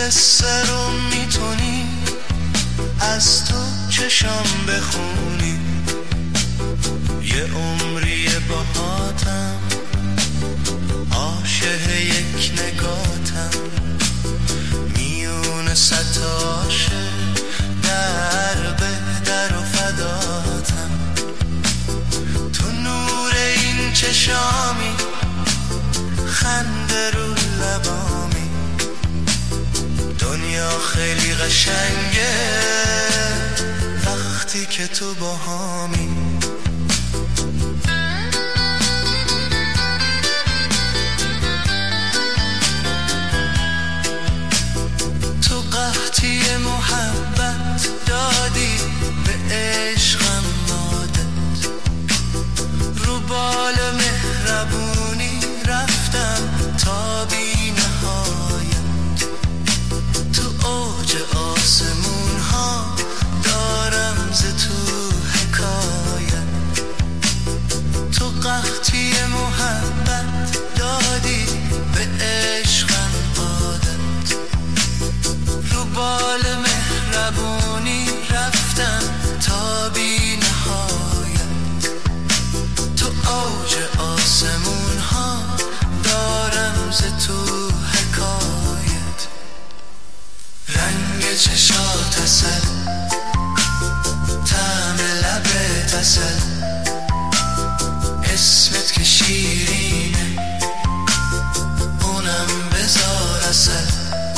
قصه رو میتونی از تو چشم بخونی، یه عمری باهاتم، عاشق یک نگاتم، میون ستاشه در به در و فداتم. تو نور این چشامی، خنده رو لبامی، دنیا خیلی قشنگه وقتی که تو باهامی. تو قحطی محبت دادی به عشقم عادت، رو بال مهربونی رفتم تا بی نهایت. تو اوج آسمون ها دارم ز تو حکایت. تو قحطی محبت دادی به عشقم عادت، رو بال مهربونی رفتم تا بی نهایت. تو اوج آسمون ها دارم ز تو حکایت. رنگ چشات عسل، طعم لبت عسل، اسمت که شیرینه اونم بذار عسل.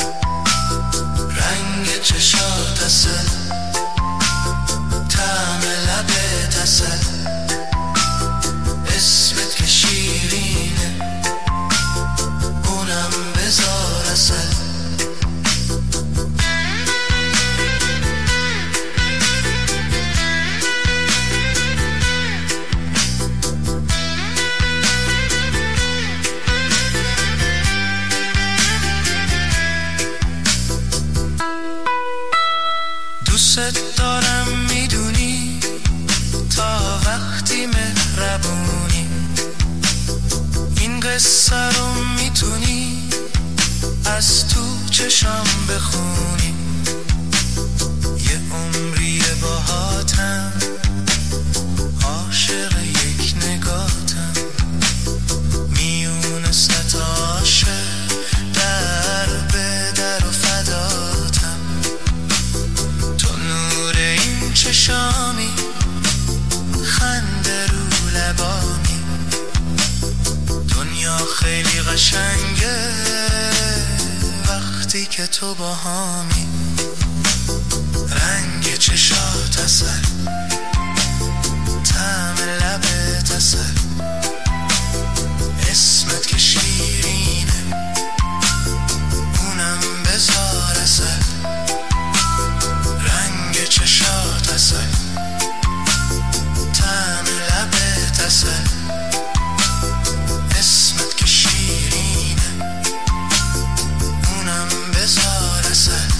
رنگ چشات عسل، طعم لبت عسل، اسمت که شیرینه اونم بذار عسل. دوست دارم میدونی تا وقتی مهربونی، این قصه رو میتونی از تو چشم بخونی، یه عمری باهاتم، عاشق یک نگاتم، میون ستاشه در به در و فداتم. تو نور این چشامی، خنده رو لبامی، دنیا خیلی قشنگه وقتی که تو باهامی. رنگ چشات عسل، طعم لبت عسل، اسمت که شیرینه اونم بذار عسل. رنگ چشات عسل، طعم لبت عسل، اسمت که شیرینه اونم بذار عسل.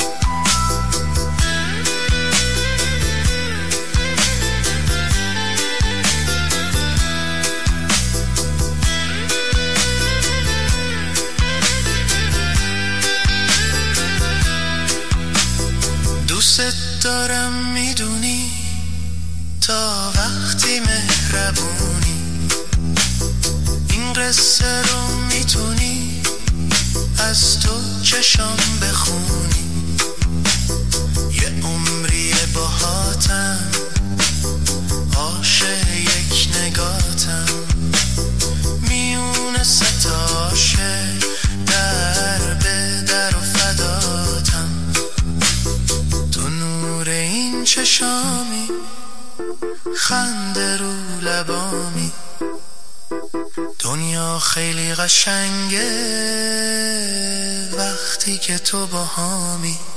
دوست دارم میدونی تا وقتی مهربونی، این قصه رو میتونی از تو چشم بخونی، یه عمری باهاتم، عاشق یک نگاتم، میون ستاشه در به در و فداتم. تو نور این چشامی، خنده رو لبامی، دنیا خیلی قشنگه وقتی که تو باهامی.